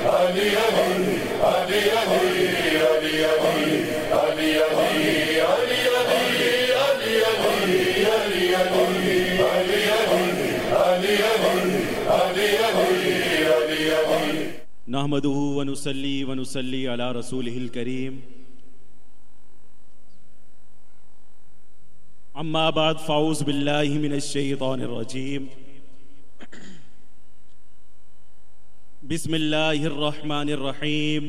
नहमदुहु व नुसल्ली अला रसूलिहिल करीम। अम्मा बाद फ़ाऊज़ बिल्लाहि मिनश शैतानिर रजीम। बिस्मिल्लाहिर रहमानिर रहीम।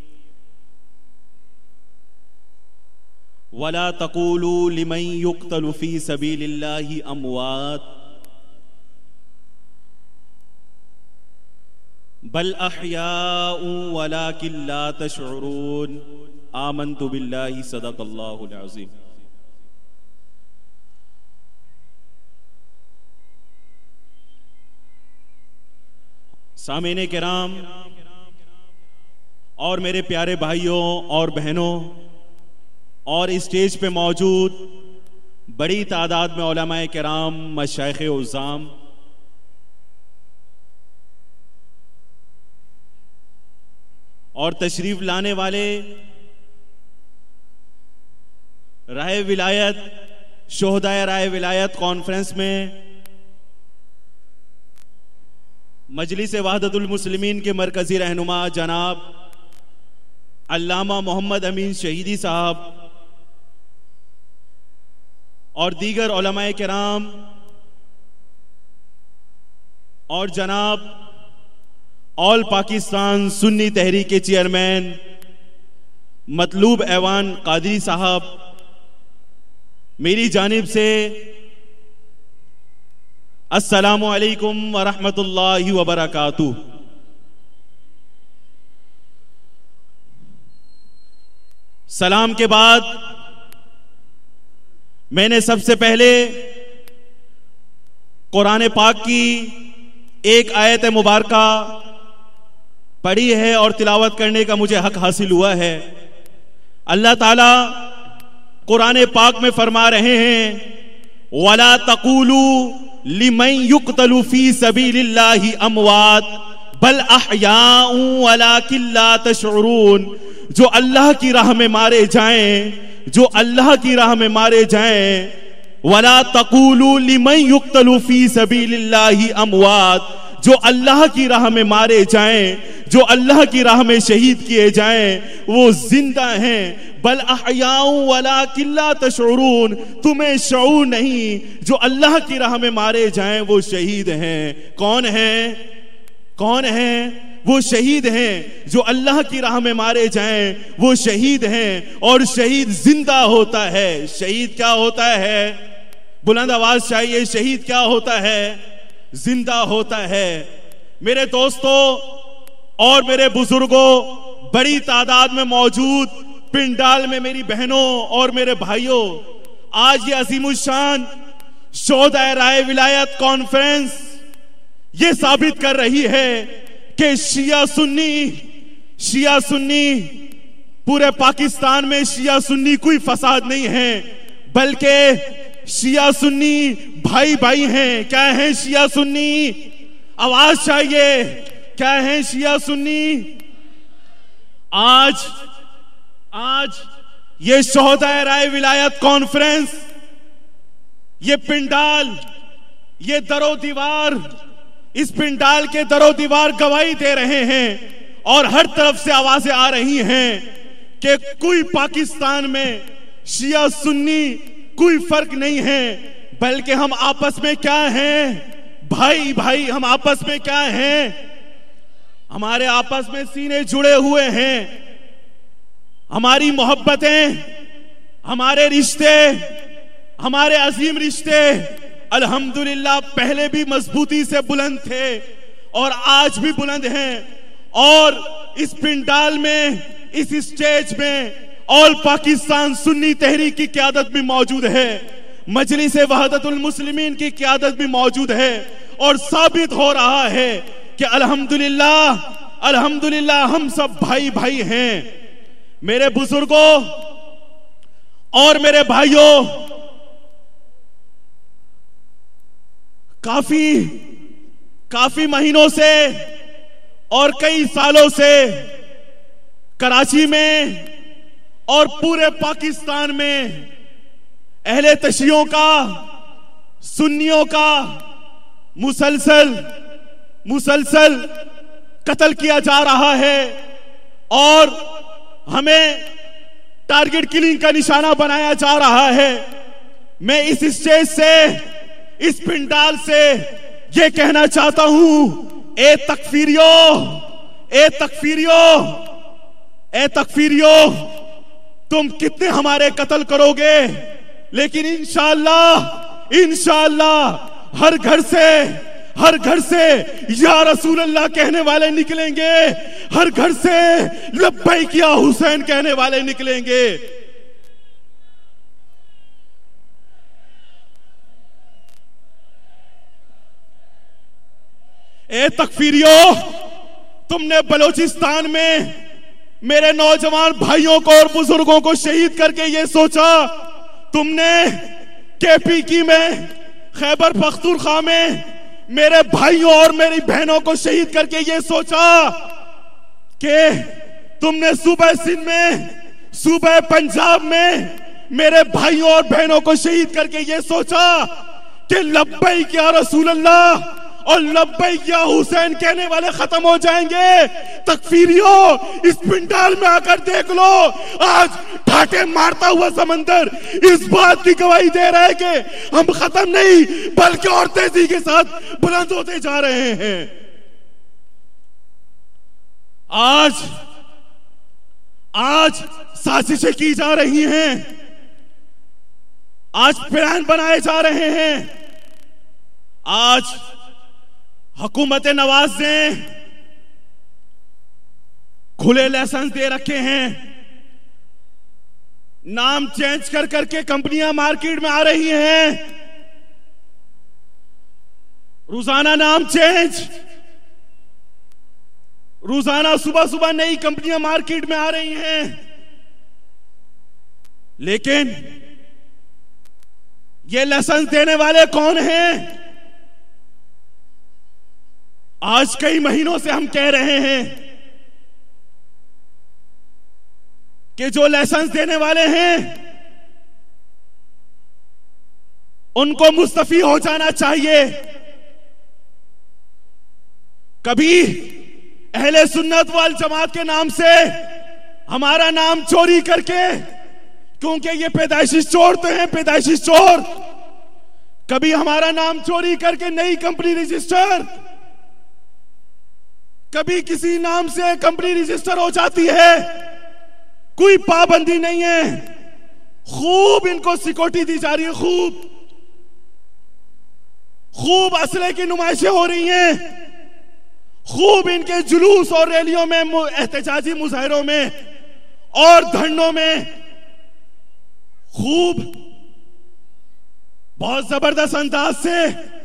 वला तक़ूलू लिमन युक़्तलु फ़ी सबीलिल्लाहि अमवात बल अहयाउ वलाकिन ला तशउरून। आमन्तु बिल्लाहि सदक़ल्लाहुल अज़ीम। सामीने किराम और मेरे प्यारे भाइयों और बहनों और स्टेज पे मौजूद बड़ी तादाद में उलमाए किराम, मशाइख़े उज़्ज़ाम, और तशरीफ लाने वाले राय विलायत, शोहदाए राय विलायत कॉन्फ्रेंस में मजलिस वहदतुल मुस्लिमीन के मरकजी रहनुमा जनाब अल्लामा मोहम्मद अमीन शहीदी साहब और दीगर उलमाए किराम और जनाब ऑल पाकिस्तान सुन्नी तहरीक के चेयरमैन मतलूब ऐवान कादरी साहब, मेरी जानिब से अस्सलामु अलैकुम व रहमतुल्लाहि व बरकातुहू। सलाम के बाद मैंने सबसे पहले कुरान पाक की एक आयत मुबारका पढ़ी है और तिलावत करने का मुझे हक हासिल हुआ है। अल्लाह ताला कुरान पाक में फरमा रहे हैं, वला तक़ूलू लिमन युक़तलु फ़ी सबीलिल्लाहि अमवात बल अहयाउ वलाकिन ला तशउरून। जो अल्लाह की राह में मारे जाएं, जो अल्लाह की राह में मारे जाएं, वला तक़ूलू लिमन युक़तलु फ़ी सबीलिल्लाहि अमवात, जो अल्लाह की राह में मारे जाएं, जो अल्लाह की राह में शहीद किए जाएं, वो जिंदा हैं। बल अहयाउ वलाकिन ला तशउरून, तुम्हें शऊर नहीं, जो अल्लाह की राह में मारे जाएं वो शहीद हैं। कौन है? कौन है? वो शहीद हैं। जो अल्लाह की राह में मारे जाएं वो शहीद हैं। और शहीद जिंदा होता है। शहीद क्या होता है? बुलंद आवाज चाहिए। शहीद क्या होता है? जिंदा होता है। मेरे दोस्तों और मेरे बुजुर्गों, बड़ी तादाद में मौजूद पिंडाल में मेरी बहनों और मेरे भाइयों, आज ये अजीमुशान शोहदाए राय विलायत कॉन्फ्रेंस ये साबित कर रही है कि शिया सुन्नी पूरे पाकिस्तान में शिया सुन्नी कोई फसाद नहीं है, बल्कि शिया सुन्नी भाई भाई हैं। क्या है शिया सुन्नी? आवाज चाहिए। क्या है शिया सुन्नी? आज ये शोहदाए राय विलायत कॉन्फ्रेंस, ये पिंडाल, ये दरो दीवार, इस पिंडाल के दरो दीवार गवाही दे रहे हैं और हर तरफ से आवाजें आ रही हैं कि कोई पाकिस्तान में शिया सुन्नी कोई फर्क नहीं है, बल्कि हम आपस में क्या हैं? भाई भाई। हम आपस में क्या हैं? हमारे आपस में सीने जुड़े हुए हैं। हमारी मोहब्बतें, हमारे रिश्ते, हमारे अजीम रिश्ते अल्हम्दुलिल्लाह पहले भी मजबूती से बुलंद थे और आज भी बुलंद हैं। और इस पिंडाल में, इस स्टेज में ऑल पाकिस्तान सुन्नी तहरीक की क़यादत भी मौजूद है, मजलिस वहदतुल मुस्लिमीन की क़यादत भी मौजूद है और साबित हो रहा है कि अल्हम्दुलिल्लाह हम सब भाई भाई हैं। मेरे बुजुर्गों और मेरे भाइयों, काफी महीनों से और कई सालों से कराची में और पूरे पाकिस्तान में अहले तशय्युओं का, सुन्नियों का मुसलसल कत्ल किया जा रहा है और हमें टारगेट किलिंग का निशाना बनाया जा रहा है। मैं इस स्टेज से, इस पिंडाल से यह कहना चाहता हूं, ए तकफीरियो, तुम कितने हमारे कत्ल करोगे, लेकिन इंशाअल्लाह हर घर से या रसूल अल्लाह कहने वाले निकलेंगे, हर घर से लब्बैक या हुसैन कहने वाले निकलेंगे। ए तकफीरियो, तुमने बलोचिस्तान में मेरे नौजवान भाइयों को और बुजुर्गों को शहीद करके ये सोचा, तुमने केपीकी में, खैबर पख्तूनख्वा में मेरे भाइयों और मेरी बहनों को शहीद करके ये सोचा कि तुमने सूबे सिंध में, सूबे पंजाब में मेरे भाइयों और बहनों को शहीद करके ये सोचा कि लब्बैक या रसूल अल्लाह और लब्बैक या हुसैन कहने वाले खत्म हो जाएंगे। तकफीरियों, इस पिंडाल में आकर देख लो, आज ठाटे मारता हुआ समंदर इस बात की गवाही दे रहा है कि हम खत्म नहीं बल्कि और तेजी के साथ बुलंद होते जा रहे हैं। आज साजिशें की जा रही हैं, आज प्लान बनाए जा रहे हैं। आज हुकूमत नवाज ने खुले लाइसेंस दे रखे हैं, नाम चेंज कर करके कंपनियां मार्केट में आ रही हैं, रोजाना नाम चेंज, रोजाना सुबह सुबह नई कंपनियां मार्केट में आ रही हैं। लेकिन ये लाइसेंस देने वाले कौन हैं? आज कई महीनों से हम कह रहे हैं कि जो लाइसेंस देने वाले हैं उनको मुस्तफी हो जाना चाहिए। कभी अहले सुन्नत वल जमात के नाम से हमारा नाम चोरी करके, क्योंकि ये पैदाइशी चोर तो हैं, पैदाइशी चोर, कभी हमारा नाम चोरी करके नई कंपनी रजिस्टर, कभी किसी नाम से कंपनी रजिस्टर हो जाती है, कोई पाबंदी नहीं है, खूब इनको सिक्योरिटी दी जा रही है, खूब असले की नुमाइशें हो रही हैं, खूब इनके जुलूस और रैलियों में, एहतजाजी मुजाहिरों में और धरनों में खूब बहुत जबरदस्त अंदाज से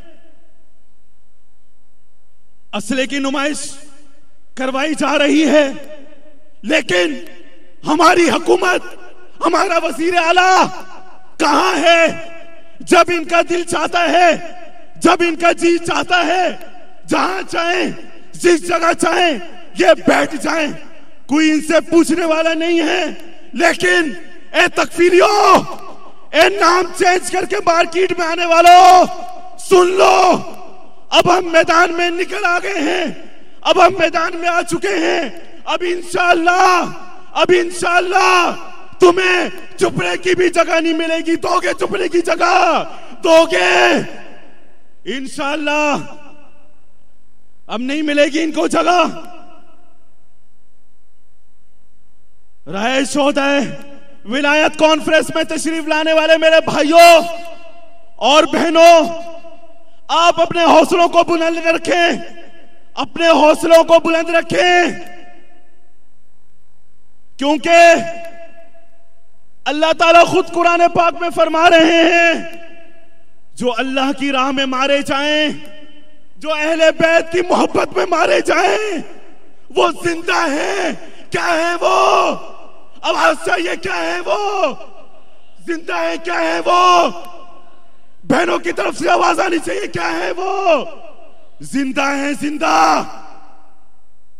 असले की नुमाइश करवाई जा रही है। लेकिन हमारी हुकूमत, हमारा वजीर आला कहां है? जब इनका दिल चाहता है, जब इनका जी चाहता है, जहां चाहें, जिस जगह चाहें ये बैठ जाएं, कोई इनसे पूछने वाला नहीं है। लेकिन ए तकफीरियों, ए नाम चेंज करके मार्केट में आने वालों, सुन लो, अब हम मैदान में निकल आ गए हैं, अब हम मैदान में आ चुके हैं। अब इंशाअल्लाह तुम्हें चुपने की भी जगह नहीं मिलेगी, दोगे चुपने की जगह, दोगे इंशाअल्लाह। अब नहीं मिलेगी इनको जगह। राय शोहदाए विलायत कॉन्फ्रेंस में तशरीफ लाने वाले मेरे भाइयों और बहनों, आप अपने हौसलों को बुलंद रखें, अपने हौसलों को बुलंद रखें, क्योंकि अल्लाह ताला खुद कुरान पाक में फरमा रहे हैं, जो अल्लाह की राह में मारे जाएं, जो अहले बैत की मोहब्बत में मारे जाएं, वो जिंदा है। क्या है वो? आवाज चाहिए, क्या है वो? जिंदा है, क्या है वो? बहनों की तरफ से आवाज आनी चाहिए, क्या है वो? जिंदा है, जिंदा।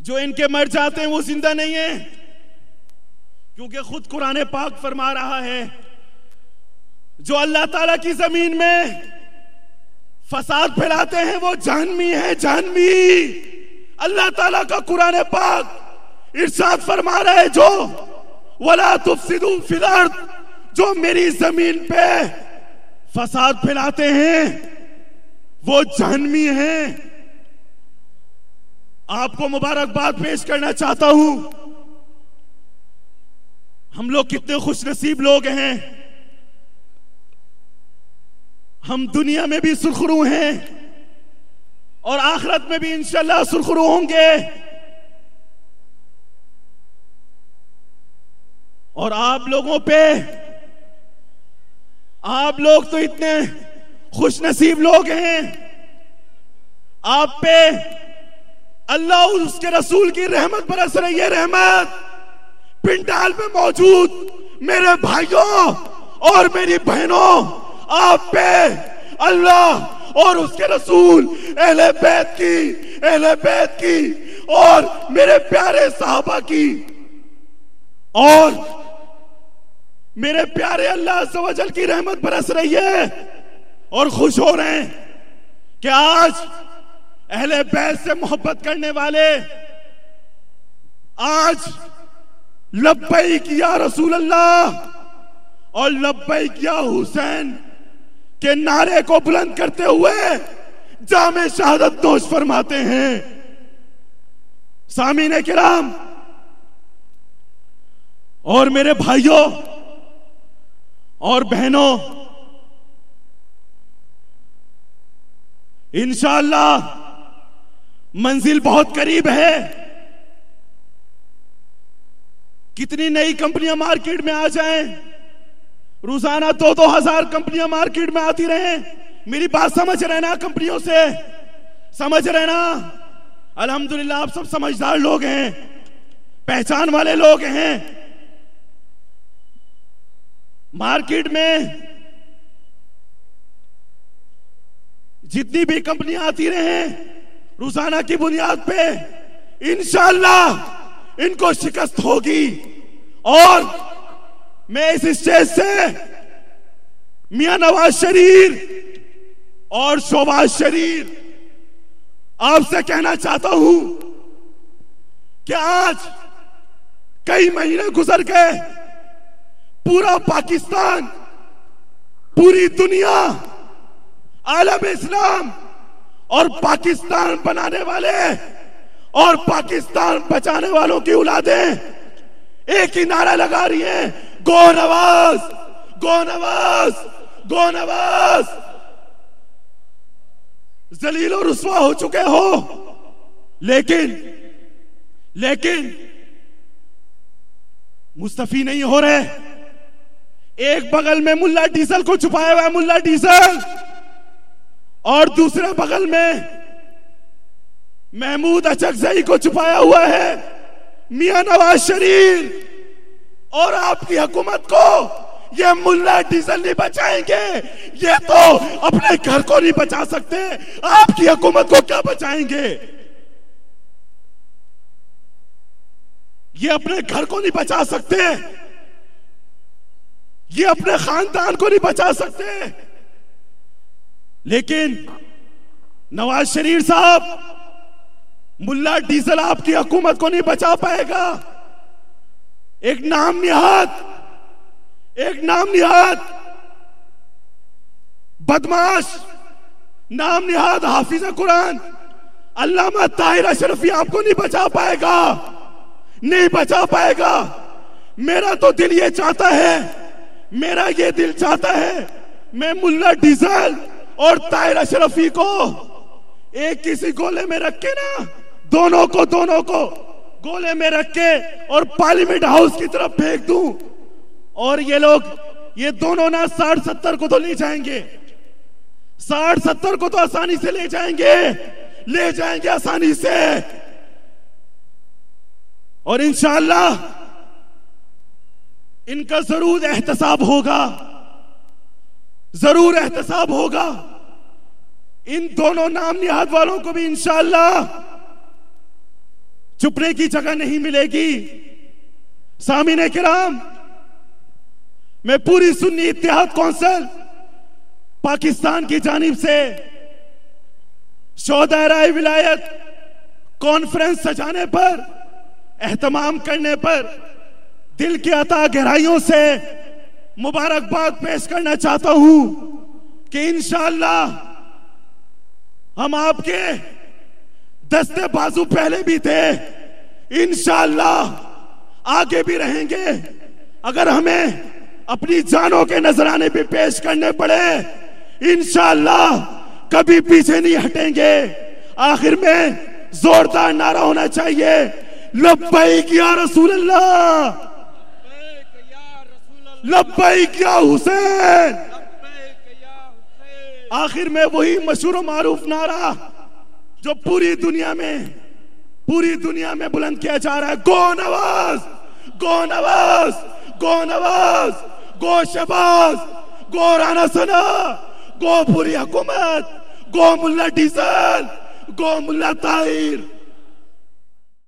जो इनके मर जाते हैं वो जिंदा नहीं है, क्योंकि खुद कुरान पाक फरमा रहा है जो अल्लाह ताला की जमीन में फसाद फैलाते हैं वो जानवी है, जानवी। अल्लाह ताला का कुरान पाक इरशाद फरमा रहा है जो वला तुफसिदू फिल अर्द, जो मेरी जमीन पे फसाद फैलाते हैं वो जानवी हैं। आपको मुबारकबाद पेश करना चाहता हूं। हम लोग कितने खुशनसीब लोग हैं, हम दुनिया में भी सुरखरू हैं और आखिरत में भी इंशाल्लाह सुरखरू होंगे। और आप लोगों पे, आप लोग तो इतने खुशनसीब लोग हैं, आप पे अल्लाह और उसके रसूल की रहमत बरस रही है। रहमत पिंडाल में मौजूद मेरे भाइयों और मेरी बहनों, आप पे अल्लाह और उसके रसूल, अहले बैत की और मेरे प्यारे सहाबा की और मेरे प्यारे अल्लाह अज़्ज़ व जल की रहमत बरस रही है। और खुश हो रहे हैं कि आज अहले बैत से मोहब्बत करने वाले आज लब्बैक या रसूल अल्लाह और लब्बैक या हुसैन के नारे को बुलंद करते हुए जामे शहादत नोश फरमाते हैं। सामीने किराम और मेरे भाइयों और बहनों, इंशाअल्लाह मंजिल बहुत करीब है। कितनी नई कंपनियां मार्केट में आ जाएं, रोजाना 2-2 हजार कंपनियां मार्केट में आती रहें। मेरी बात समझ रहे ना, कंपनियों से समझ रहे ना। अल्हम्दुलिल्लाह आप सब समझदार लोग हैं, पहचान वाले लोग हैं। मार्केट में जितनी भी कंपनियां आती रहें, रोजाना की बुनियाद पे इंशाअल्लाह इनको शिकस्त होगी। और मैं इस स्टेज से मियां नवाज शरीफ और शोबाज शरीफ आपसे कहना चाहता हूं कि आज कई महीने गुजर गए, पूरा पाकिस्तान, पूरी दुनिया, आलम इस्लाम और पाकिस्तान बनाने वाले और पाकिस्तान बचाने वालों की औलादें एक ही नारा लगा रही हैं, गो नवाज, गो नवाज, गो नवाज। जलील और रुस्वा हो चुके हो, लेकिन मुस्तफी नहीं हो रहे। एक बगल में मुल्ला डीजल को छुपाया हुआ है, मुल्ला डीजल, और दूसरे बगल में महमूद अचकजई को छुपाया हुआ है मियां नवाज शरीफ। और आपकी हुकूमत को ये मुल्ला डीजल नहीं बचाएंगे, ये तो अपने घर को नहीं बचा सकते, आपकी हुकूमत को क्या बचाएंगे? ये अपने घर को नहीं बचा सकते, ये अपने खानदान को नहीं बचा सकते। लेकिन नवाज शरीफ साहब, मुल्ला डीजल आपकी हुकूमत को नहीं बचा पाएगा। एक नाम निहाद बदमाश, नाम निहाद हाफिज कुरान अल्लामा ताहिर अशरफी आपको नहीं बचा पाएगा, नहीं बचा पाएगा। मेरा तो दिल ये चाहता है, मेरा ये दिल चाहता है मैं मुल्ला डीजल और ताहिर अशरफी को एक किसी गोले में रख के ना, दोनों को गोले में रख के और पार्लियामेंट हाउस की तरफ फेंक दूं। और ये लोग, ये दोनों ना 60-70 को तो ले जाएंगे, 60-70 को तो आसानी से ले जाएंगे आसानी से। और इंशाअल्लाह इनका जरूर एहतसाब होगा। इन दोनों नाम निहाद वालों को भी इंशाअल्लाह छुपने की जगह नहीं मिलेगी। सामीने किराम, मैं पूरी सुन्नी इत्तेहाद कौंसिल पाकिस्तान की जानिब से शोहदाए विलायत कॉन्फ्रेंस सजाने पर, एहतमाम करने पर दिल की अता गहराइयों से मुबारकबाद पेश करना चाहता हूं कि इंशाअल्लाह हम आपके दस्ते बाजू पहले भी थे, इंशाअल्लाह आगे भी रहेंगे। अगर हमें अपनी जानों के नजराने भी पेश करने पड़े, इंशाअल्लाह कभी पीछे नहीं हटेंगे। आखिर में जोरदार नारा होना चाहिए, लब्बैक या रसूल अल्लाह, लब्बैक या हुसैन। आखिर में वही मशहूर मारूफ नारा जो पूरी दुनिया में बुलंद किया जा रहा है, गो नवाज, गो नवाज, गो नवाज, गो शहबाज, गो राना सना, गो पूरी हुकूमत, गो मुल्ला डीजल, गो मुल्ला ताहिर।